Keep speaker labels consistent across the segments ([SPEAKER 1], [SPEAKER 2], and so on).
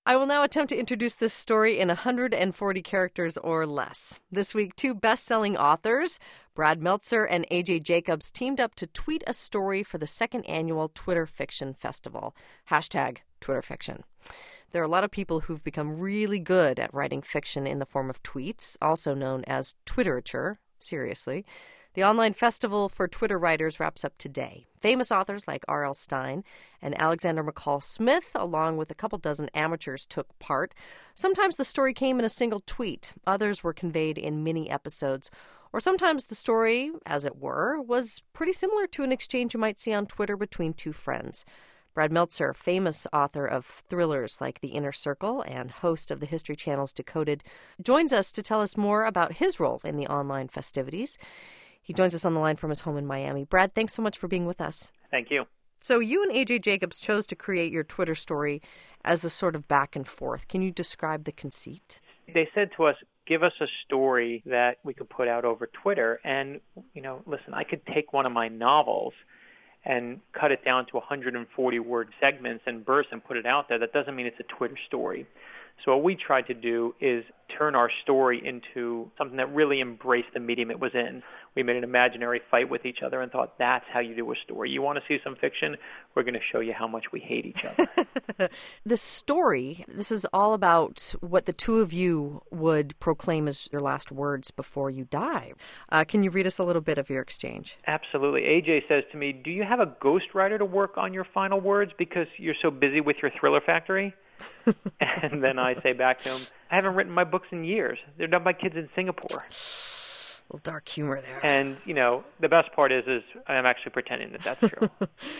[SPEAKER 1] I will now attempt to introduce this story in 140 characters or less. This week, two best-selling authors, Brad Meltzer and A.J. Jacobs, teamed up to tweet a story for the second annual Twitter Fiction Festival. #TwitterFiction. There are a lot of people who've become really good at writing fiction in the form of tweets, also known as Twitterature. Seriously. The online festival for Twitter writers wraps up today. Famous authors like R.L. Stine and Alexander McCall Smith, along with a couple dozen amateurs, took part. Sometimes the story came in a single tweet. Others were conveyed in mini episodes. Or sometimes the story, as it were, was pretty similar to an exchange you might see on Twitter between two friends. Brad Meltzer, famous author of thrillers like The Inner Circle and host of the History Channel's Decoded, joins us to tell us more about his role in the online festivities. He joins us on the line from his home in Miami. Brad, thanks so much for being with us.
[SPEAKER 2] Thank you.
[SPEAKER 1] So you and A.J. Jacobs chose to create your Twitter story as a sort of back and forth. Can you describe the conceit?
[SPEAKER 2] They said to us, give us a story that we could put out over Twitter. And, listen, I could take one of my novels and cut it down to 140-word segments and bursts and put it out there. That doesn't mean it's a Twitter story. So what we tried to do is turn our story into something that really embraced the medium it was in. We made an imaginary fight with each other and thought, that's how you do a story. You want to see some fiction? We're going to show you how much we hate each other.
[SPEAKER 1] The story, this is all about what the two of you would proclaim as your last words before you die. Can you read us a little bit of your exchange?
[SPEAKER 2] Absolutely. AJ says to me, do you have a ghostwriter to work on your final words because you're so busy with your thriller factory? And then I say back to him, I haven't written my books in years. They're done by kids in Singapore.
[SPEAKER 1] A little dark humor there.
[SPEAKER 2] And, the best part is I'm actually pretending that that's true.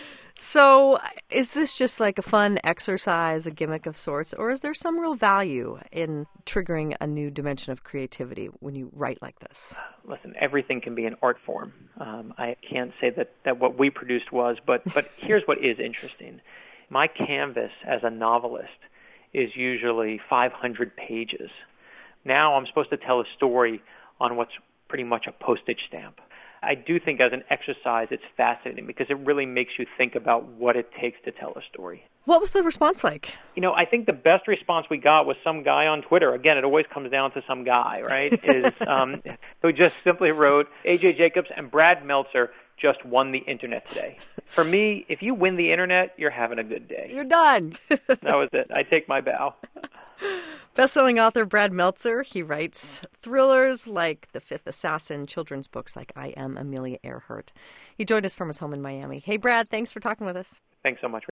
[SPEAKER 1] So is this just like a fun exercise, a gimmick of sorts, or is there some real value in triggering a new dimension of creativity when you write like this?
[SPEAKER 2] Listen, everything can be an art form. I can't say that what we produced was, but here's what is interesting. My canvas as a novelist is usually 500 pages. Now I'm supposed to tell a story on what's pretty much a postage stamp. I do think as an exercise it's fascinating because it really makes you think about what it takes to tell a story.
[SPEAKER 1] What was the response like?
[SPEAKER 2] I think the best response we got was some guy on Twitter. Again, it always comes down to some guy, right? Who just simply wrote, A.J. Jacobs and Brad Meltzer just won the internet today. For me, if you win the internet, you're having a good day.
[SPEAKER 1] You're done.
[SPEAKER 2] That was it. I take my bow.
[SPEAKER 1] Best-selling author Brad Meltzer, he writes thrillers like The Fifth Assassin, children's books like I Am Amelia Earhart. He joined us from his home in Miami. Hey, Brad, thanks for talking with us.
[SPEAKER 2] Thanks so much.